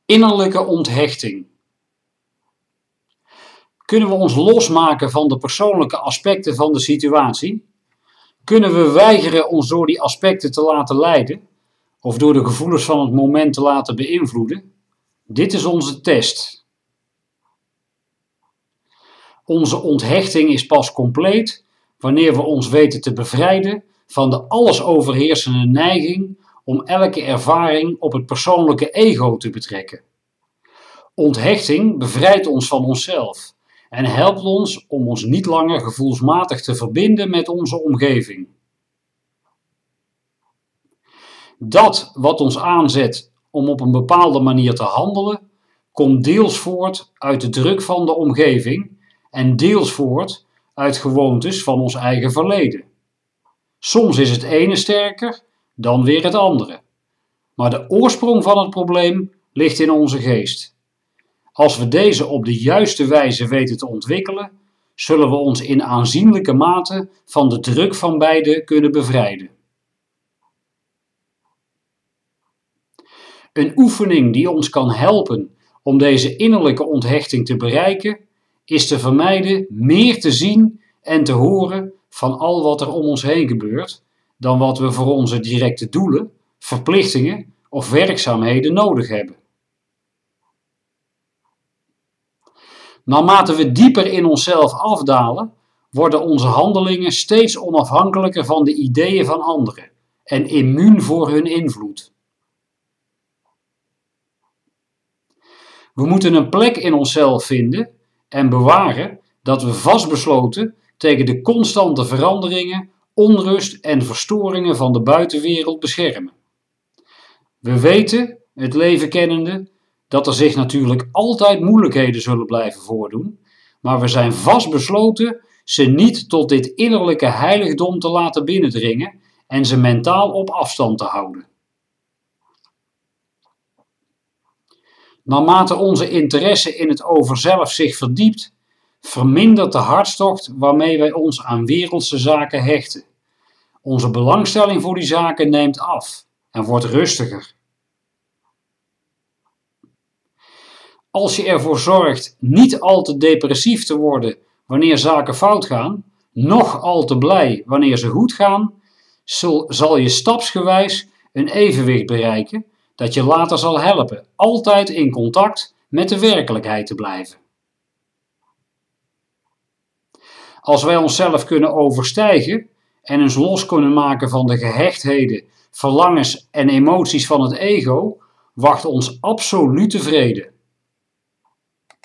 Innerlijke onthechting. Kunnen we ons losmaken van de persoonlijke aspecten van de situatie? Kunnen we weigeren ons door die aspecten te laten leiden of door de gevoelens van het moment te laten beïnvloeden? Dit is onze test. Onze onthechting is pas compleet wanneer we ons weten te bevrijden van de allesoverheersende neiging om elke ervaring op het persoonlijke ego te betrekken. Onthechting bevrijdt ons van onszelf en helpt ons om ons niet langer gevoelsmatig te verbinden met onze omgeving. Dat wat ons aanzet om op een bepaalde manier te handelen, komt deels voort uit de druk van de omgeving en deels voort uit gewoontes van ons eigen verleden. Soms is het ene sterker dan weer het andere. Maar de oorsprong van het probleem ligt in onze geest. Als we deze op de juiste wijze weten te ontwikkelen, zullen we ons in aanzienlijke mate van de druk van beide kunnen bevrijden. Een oefening die ons kan helpen om deze innerlijke onthechting te bereiken, is te vermijden meer te zien en te horen van al wat er om ons heen gebeurt, dan wat we voor onze directe doelen, verplichtingen of werkzaamheden nodig hebben. Naarmate we dieper in onszelf afdalen, worden onze handelingen steeds onafhankelijker van de ideeën van anderen en immuun voor hun invloed. We moeten een plek in onszelf vinden en bewaren dat we vastbesloten tegen de constante veranderingen, onrust en verstoringen van de buitenwereld beschermen. We weten, het leven kennende, dat er zich natuurlijk altijd moeilijkheden zullen blijven voordoen, maar we zijn vastbesloten ze niet tot dit innerlijke heiligdom te laten binnendringen en ze mentaal op afstand te houden. Naarmate onze interesse in het overzelf zich verdiept, vermindert de hartstocht waarmee wij ons aan wereldse zaken hechten. Onze belangstelling voor die zaken neemt af en wordt rustiger. Als je ervoor zorgt niet al te depressief te worden wanneer zaken fout gaan, noch al te blij wanneer ze goed gaan, zal je stapsgewijs een evenwicht bereiken dat je later zal helpen altijd in contact met de werkelijkheid te blijven. Als wij onszelf kunnen overstijgen en ons los kunnen maken van de gehechtheden, verlangens en emoties van het ego, wacht ons absolute vrede.